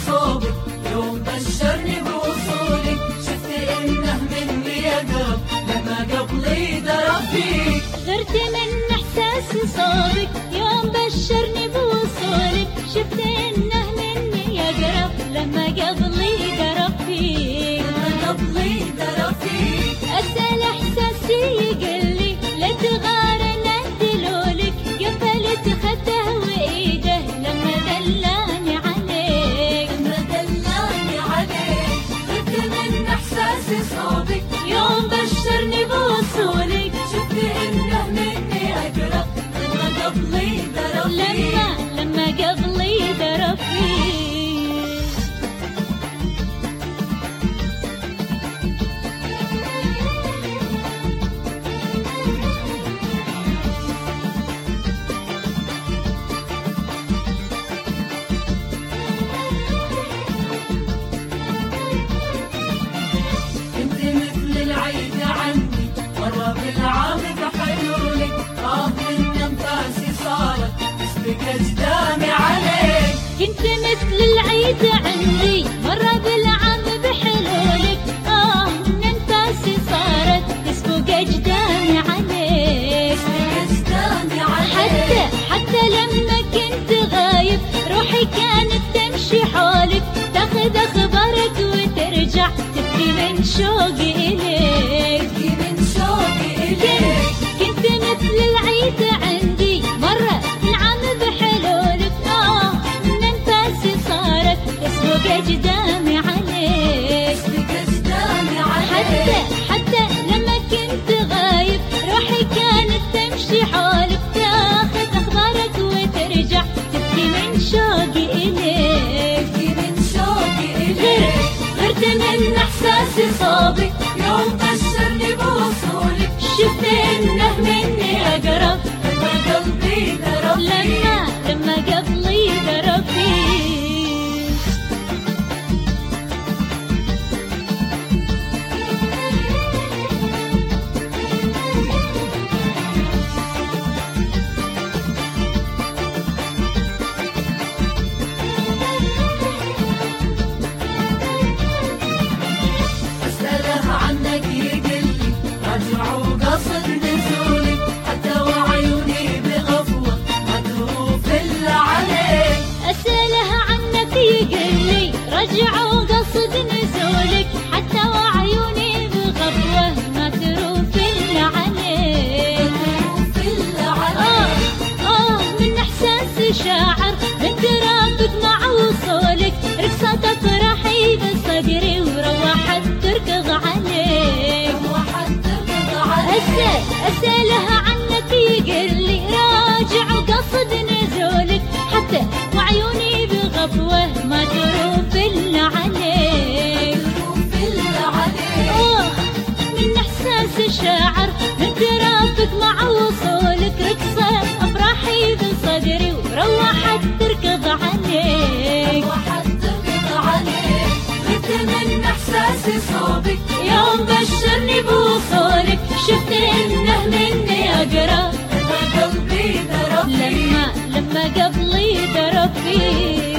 صوبك يوم بشرني بوصولك، شفت انه مني يقرب لما قبلي درب فيك. غرت من احساس صوبك يوم بشرني بوصولك، شفت انه مني يقرب لما قبلي درب فيك. لما قبلي درب فيك اسأل احساسي يقلي لا تغار ندلولك، قفلت خده وايده لما دلاني عليك. لما دلاني عليك غرت من احساسي صوبك يوم بشرني بوصولك، شفت انه مني اقرب لما قبلي درب فيك. لما قبلي درب فيك. انت مثل العيد عندي مرة بالعام بحلولك، من انفاسي صارت تسبق اجدامي عليك. كنت مثل العيد عندي مرة بالعام بحلولك، من انفاسي صارت تسبق اجدامي عليك. اجدامي عليك حتى لما كنت غايب روحي كانت تمشي حولك، تاخذ اخبارك وترجع تبكي من شوقي اليك. تبكي من شوقي اليك. كنت مثل العيد عندي مرة بالعام بحلولك، من انفاسي صارت تسبق اجدامي عليك. تسبق اجدامي عليك حتى لما كنت غايب روحي كانت تمشي حولك، تاخذ اخبارك وترجع تبكي من شوقي اليك. تبكي من شوقي اليك. غرت من احساسي صوبك يوم بشرني بوصولك، شفت انه مني اقرب لما قلبي درب فيك. لما قبلي درب فيك. أسأله عنك يقلي راجع وقصد نزولك، حتى وعيوني بغفوة ما تروف إلا عليك. أسأله عنك يقلي رجع وقصد نزولك، حتى وعيوني بغفوة ما تروف إلا عليك. تروف إلا عليك من إحساس شاعر من ترابك مع وصولك، رقصة أفراحي بصدري وروحت تركض عليك. روحت تركض عليك. أسأله عنك يقلي راجع وقصد نزولك، حتى وعيوني بغفوة ما تروف إلا عليك. تروف إلا عليك من إحساس شاعر من ترافق مع وصولك، رقصة أفراحي بصدري وروحت تركض عليك. روحت تركض عليك. غرت من إحساسي صوبك يوم بشرني بوصولك، شفت إنه مني أقرب لما قلبي درب فيك. لما قبلي درب فيك.